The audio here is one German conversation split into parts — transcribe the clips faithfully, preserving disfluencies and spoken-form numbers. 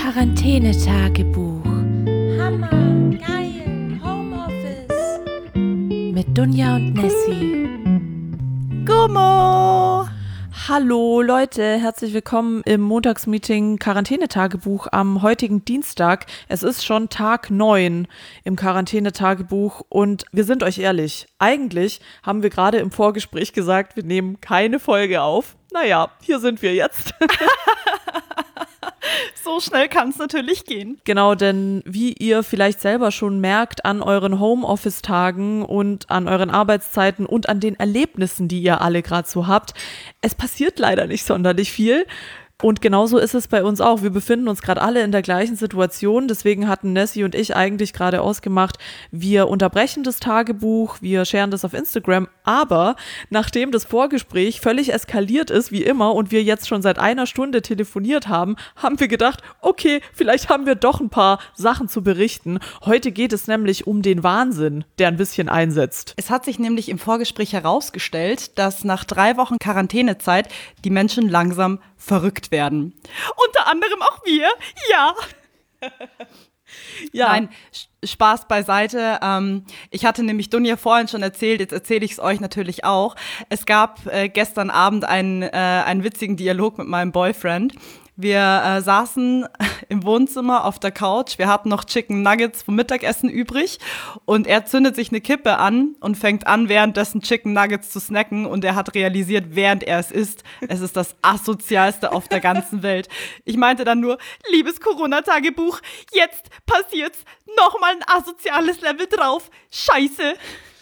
Quarantänetagebuch. Hammer, geil, Homeoffice. Mit Dunja und Nessie. Gummo! Hallo Leute, herzlich willkommen im Montagsmeeting Quarantänetagebuch am heutigen Dienstag. Es ist schon Tag neun im Quarantänetagebuch und wir sind euch ehrlich, eigentlich haben wir gerade im Vorgespräch gesagt, wir nehmen keine Folge auf. Naja, hier sind wir jetzt. So schnell kann es natürlich gehen. Genau, denn wie ihr vielleicht selber schon merkt an euren Homeoffice-Tagen und an euren Arbeitszeiten und an den Erlebnissen, die ihr alle gerade so habt, es passiert leider nicht sonderlich viel. Und genauso ist es bei uns auch. Wir befinden uns gerade alle in der gleichen Situation. Deswegen hatten Nessie und ich eigentlich gerade ausgemacht, wir unterbrechen das Tagebuch, wir scheren das auf Instagram. Aber nachdem das Vorgespräch völlig eskaliert ist, wie immer, und wir jetzt schon seit einer Stunde telefoniert haben, haben wir gedacht, okay, vielleicht haben wir doch ein paar Sachen zu berichten. Heute geht es nämlich um den Wahnsinn, der ein bisschen einsetzt. Es hat sich nämlich im Vorgespräch herausgestellt, dass nach drei Wochen Quarantänezeit die Menschen langsam verrückt werden. Unter anderem auch wir, ja. Ja. Nein, Spaß beiseite. Ähm, ich hatte nämlich Dunja vorhin schon erzählt, jetzt erzähle ich es euch natürlich auch. Es gab äh, gestern Abend einen, äh, einen witzigen Dialog mit meinem Boyfriend. Wir äh, saßen im Wohnzimmer auf der Couch, wir hatten noch Chicken Nuggets vom Mittagessen übrig und er zündet sich eine Kippe an und fängt an, währenddessen Chicken Nuggets zu snacken und er hat realisiert, während er es isst, es ist das Asozialste auf der ganzen Welt. Ich meinte dann nur, liebes Corona-Tagebuch, jetzt passiert's, nochmal ein asoziales Level drauf, scheiße.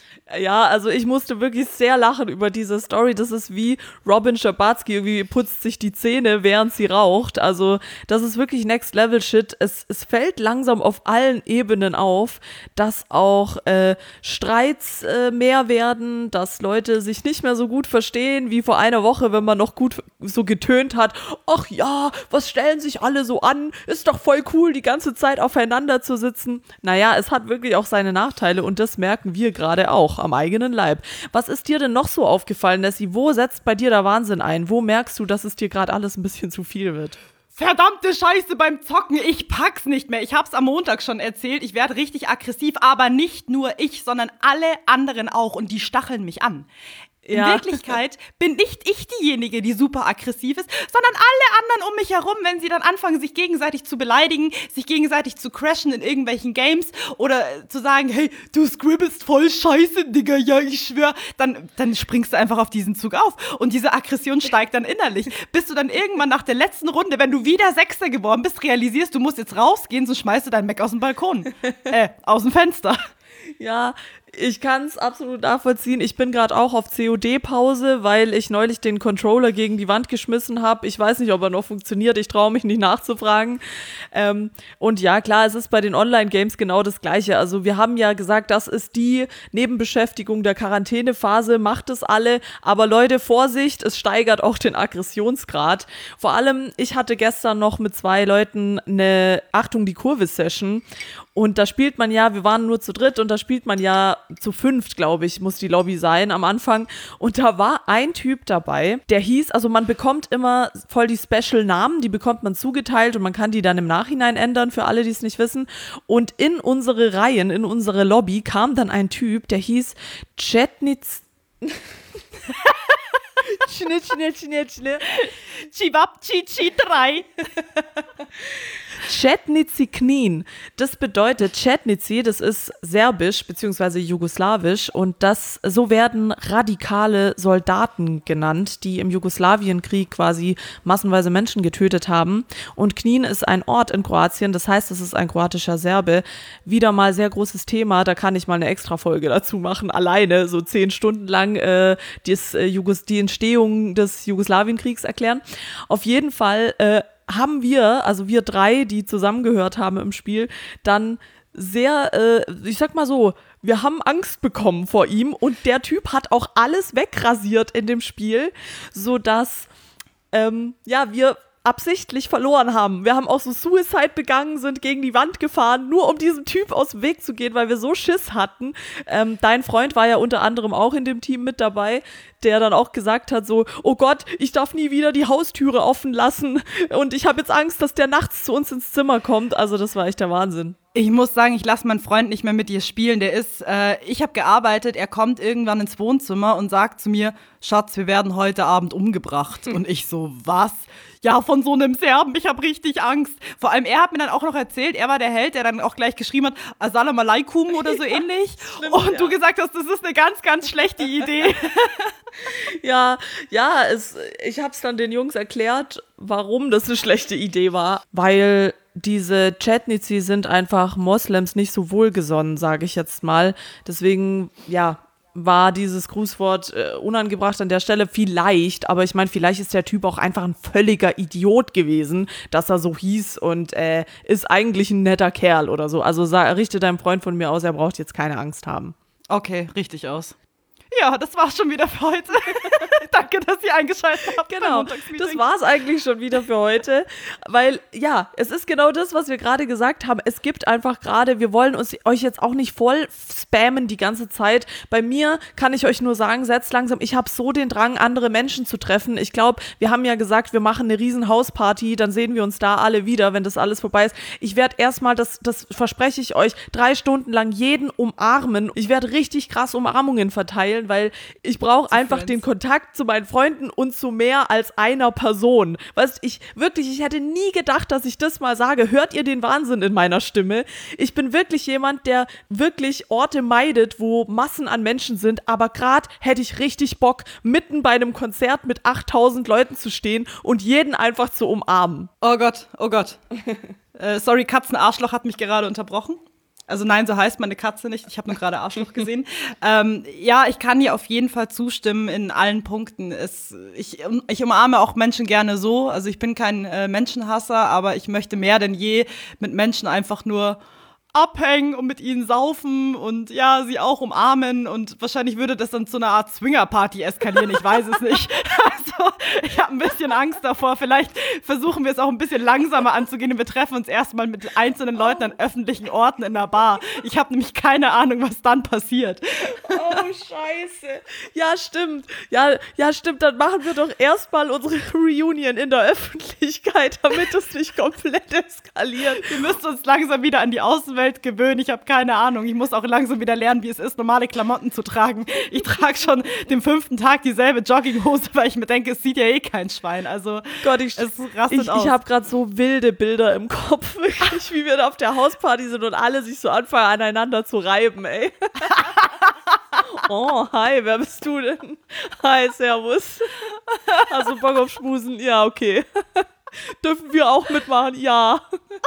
Ja, also ich musste wirklich sehr lachen über diese Story. Das ist wie Robin Schabatsky irgendwie putzt sich die Zähne, während sie raucht. Also das ist wirklich Next-Level-Shit. Es, es fällt langsam auf allen Ebenen auf, dass auch äh, Streits äh, mehr werden, dass Leute sich nicht mehr so gut verstehen wie vor einer Woche, wenn man noch gut so getönt hat. Ach ja, was stellen sich alle so an? Ist doch voll cool, die ganze Zeit aufeinander zu sitzen. Naja, es hat wirklich auch seine Nachteile und das merken wir gerade auch am eigenen Leib. Was ist dir denn noch so aufgefallen, Nessie? Wo setzt bei dir der Wahnsinn ein? Wo merkst du, dass es dir gerade alles ein bisschen zu viel wird? Verdammte Scheiße beim Zocken, ich pack's nicht mehr. Ich hab's am Montag schon erzählt, ich werde richtig aggressiv, aber nicht nur ich, sondern alle anderen auch und die stacheln mich an. In ja. Wirklichkeit bin nicht ich diejenige, die super aggressiv ist, sondern alle anderen um mich herum, wenn sie dann anfangen, sich gegenseitig zu beleidigen, sich gegenseitig zu crashen in irgendwelchen Games oder zu sagen, hey, du scribbelst voll scheiße, Digga, ja, ich schwör, dann, dann springst du einfach auf diesen Zug auf und diese Aggression steigt dann innerlich, bis du dann irgendwann nach der letzten Runde, wenn du wieder Sechster geworden bist, realisierst, du musst jetzt rausgehen, so schmeißt du deinen Mac aus dem Balkon, äh, aus dem Fenster. Ja, ich kann es absolut nachvollziehen. Ich bin gerade auch auf C O D-Pause, weil ich neulich den Controller gegen die Wand geschmissen habe. Ich weiß nicht, ob er noch funktioniert. Ich traue mich nicht nachzufragen. Ähm, und ja, klar, es ist bei den Online-Games genau das Gleiche. Also wir haben ja gesagt, das ist die Nebenbeschäftigung der Quarantänephase. Macht es alle. Aber Leute, Vorsicht, es steigert auch den Aggressionsgrad. Vor allem, ich hatte gestern noch mit zwei Leuten eine Achtung, die Kurve-Session. Und da spielt man ja, wir waren nur zu dritt und da spielt man ja zu fünft, glaube ich, muss die Lobby sein am Anfang. Und da war ein Typ dabei, der hieß, also man bekommt immer voll die Special-Namen, die bekommt man zugeteilt und man kann die dann im Nachhinein ändern, für alle, die es nicht wissen. Und in unsere Reihen, in unsere Lobby kam dann ein Typ, der hieß Chetnitz... Schnitt, Schnitt, Schnitt, Schnitt. Chibab, Chichi drei. Chetnici Knin. Das bedeutet, Chetnici, das ist serbisch bzw. jugoslawisch und das, so werden radikale Soldaten genannt, die im Jugoslawienkrieg quasi massenweise Menschen getötet haben. Und Knin ist ein Ort in Kroatien, das heißt, es ist ein kroatischer Serbe. Wieder mal sehr großes Thema, da kann ich mal eine Extra-Folge dazu machen, alleine, so zehn Stunden lang äh, dies, äh, Jugos- die Entstehung des Jugoslawienkriegs erklären. Auf jeden Fall äh, haben wir, also wir drei, die zusammengehört haben im Spiel, dann sehr, äh, ich sag mal so, wir haben Angst bekommen vor ihm und der Typ hat auch alles wegrasiert in dem Spiel, sodass, ähm, ja, wir absichtlich verloren haben. Wir haben auch so Suicide begangen, sind gegen die Wand gefahren, nur um diesem Typ aus dem Weg zu gehen, weil wir so Schiss hatten. Ähm, dein Freund war ja unter anderem auch in dem Team mit dabei. der dann auch gesagt hat so, oh Gott, ich darf nie wieder die Haustüre offen lassen und ich habe jetzt Angst, dass der nachts zu uns ins Zimmer kommt. Also das war echt der Wahnsinn. Ich muss sagen, ich lasse meinen Freund nicht mehr mit dir spielen. Der ist, äh, ich habe gearbeitet, er kommt irgendwann ins Wohnzimmer und sagt zu mir, Schatz, wir werden heute Abend umgebracht. Und ich so, was? Ja, von so einem Serben, ich habe richtig Angst. Vor allem, er hat mir dann auch noch erzählt, er war der Held, der dann auch gleich geschrieben hat, Assalamu alaikum oder so ja, ähnlich. Stimmt, und ja. du gesagt hast, das ist eine ganz, ganz schlechte Idee. ja, ja, es, ich habe es dann den Jungs erklärt, warum das eine schlechte Idee war. Weil diese Chetnizi sind einfach Moslems nicht so wohlgesonnen, sage ich jetzt mal. Deswegen, ja, war dieses Grußwort äh, unangebracht an der Stelle vielleicht, aber ich meine, vielleicht ist der Typ auch einfach ein völliger Idiot gewesen, dass er so hieß und äh, ist eigentlich ein netter Kerl oder so. Also sa- richte deinem Freund von mir aus, er braucht jetzt keine Angst haben. Okay, richtig aus. Ja, das war's schon wieder für heute. Danke, dass ihr eingeschaltet habt. Genau, das war's eigentlich schon wieder für heute. Weil, ja, es ist genau das, was wir gerade gesagt haben. Es gibt einfach gerade, wir wollen uns euch jetzt auch nicht voll spammen die ganze Zeit. Bei mir kann ich euch nur sagen, setzt langsam, ich habe so den Drang, andere Menschen zu treffen. Ich glaube, wir haben ja gesagt, wir machen eine riesen Hausparty, dann sehen wir uns da alle wieder, wenn das alles vorbei ist. Ich werde erstmal, das, das verspreche ich euch, drei Stunden lang jeden umarmen. Ich werde richtig krass Umarmungen verteilen, weil ich brauche einfach Friends. Den Kontakt zu meinen Freunden und zu mehr als einer Person. Weißt, ich wirklich, ich hätte nie gedacht, dass ich das mal sage. Hört ihr den Wahnsinn in meiner Stimme? Ich bin wirklich jemand, der wirklich Orte meidet, wo Massen an Menschen sind, aber gerade hätte ich richtig Bock, mitten bei einem Konzert mit achttausend Leuten zu stehen und jeden einfach zu umarmen. Oh Gott, oh Gott. äh, sorry, Katzenarschloch hat mich gerade unterbrochen. Also nein, so heißt meine Katze nicht. Ich habe nur gerade Arschloch gesehen. ähm, ja, ich kann dir auf jeden Fall zustimmen in allen Punkten. Es, ich, ich umarme auch Menschen gerne so. Also ich bin kein äh, Menschenhasser, aber ich möchte mehr denn je mit Menschen einfach nur abhängen und mit ihnen saufen und ja, sie auch umarmen und wahrscheinlich würde das dann zu einer Art Swingerparty eskalieren, ich weiß es nicht. Also, ich habe ein bisschen Angst davor, vielleicht versuchen wir es auch ein bisschen langsamer anzugehen und wir treffen uns erstmal mit einzelnen Leuten an öffentlichen Orten in einer Bar. Ich habe nämlich keine Ahnung, was dann passiert. Oh, scheiße. Ja, stimmt. Ja, ja, stimmt, dann machen wir doch erstmal unsere Reunion in der Öffentlichkeit, damit es nicht komplett eskaliert. Wir müssen uns langsam wieder an die Außenwelt gewöhnen. Ich habe keine Ahnung. Ich muss auch langsam wieder lernen, wie es ist, normale Klamotten zu tragen. Ich trage schon den fünften Tag dieselbe Jogginghose, weil ich mir denke, es sieht ja eh kein Schwein. Also Gott, ich, es rastet ich, aus. Ich habe gerade so wilde Bilder im Kopf, wirklich, wie wir da auf der Hausparty sind und alle sich so anfangen, aneinander zu reiben, ey. Oh, hi, wer bist du denn? Hi, servus. Hast du Bock auf Schmusen? Ja, okay. Dürfen wir auch mitmachen? Ja.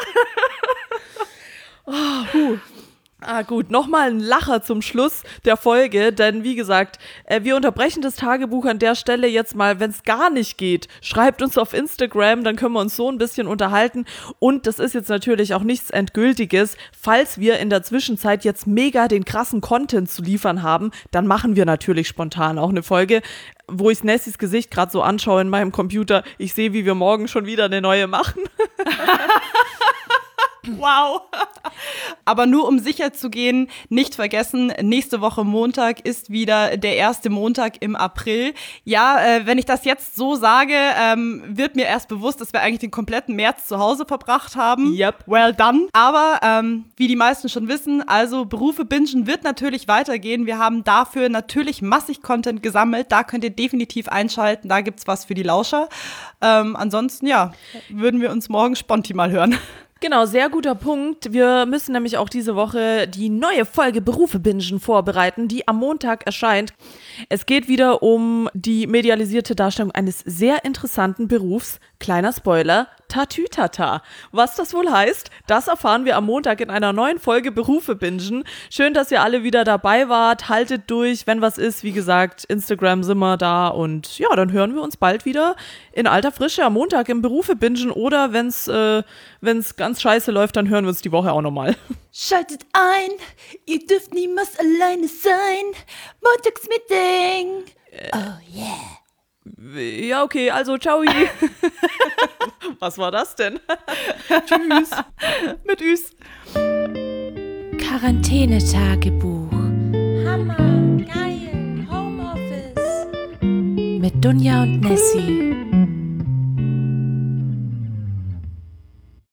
Oh, puh. Ah gut, nochmal ein Lacher zum Schluss der Folge, denn wie gesagt, äh, wir unterbrechen das Tagebuch an der Stelle jetzt mal, wenn es gar nicht geht. Schreibt uns auf Instagram, dann können wir uns so ein bisschen unterhalten und das ist jetzt natürlich auch nichts Endgültiges. Falls wir in der Zwischenzeit jetzt mega den krassen Content zu liefern haben, dann machen wir natürlich spontan auch eine Folge, wo ich Nessys Gesicht gerade so anschaue in meinem Computer. Ich sehe, wie wir morgen schon wieder eine neue machen. Wow. Aber nur um sicher zu gehen, nicht vergessen, nächste Woche Montag ist wieder der erste Montag im April. Ja, äh, wenn ich das jetzt so sage, ähm, wird mir erst bewusst, dass wir eigentlich den kompletten März zu Hause verbracht haben. Yep. Well done. Aber ähm, wie die meisten schon wissen, also Berufe bingen wird natürlich weitergehen. Wir haben dafür natürlich massig Content gesammelt. Da könnt ihr definitiv einschalten. Da gibt's was für die Lauscher. Ähm, ansonsten, ja, würden wir uns morgen sponti mal hören. Genau, sehr guter Punkt. Wir müssen nämlich auch diese Woche die neue Folge Berufe bingen vorbereiten, die am Montag erscheint. Es geht wieder um die medialisierte Darstellung eines sehr interessanten Berufs. Kleiner Spoiler, Tatütata. Was das wohl heißt, das erfahren wir am Montag in einer neuen Folge Berufe bingen. Schön, dass ihr alle wieder dabei wart. Haltet durch, wenn was ist. Wie gesagt, Instagram sind wir da und ja, dann hören wir uns bald wieder in alter Frische am Montag im Berufe bingen oder wenn's äh, wenn's ganz scheiße läuft, dann hören wir uns die Woche auch nochmal. Schaltet ein, ihr dürft niemals alleine sein. Montagsmeeting. Äh, oh yeah. Ja, okay, also ciao. Was war das denn? Tschüss. Mit Üs. Quarantänetagebuch. Hammer, geil, Homeoffice. mit Dunja und Nessie.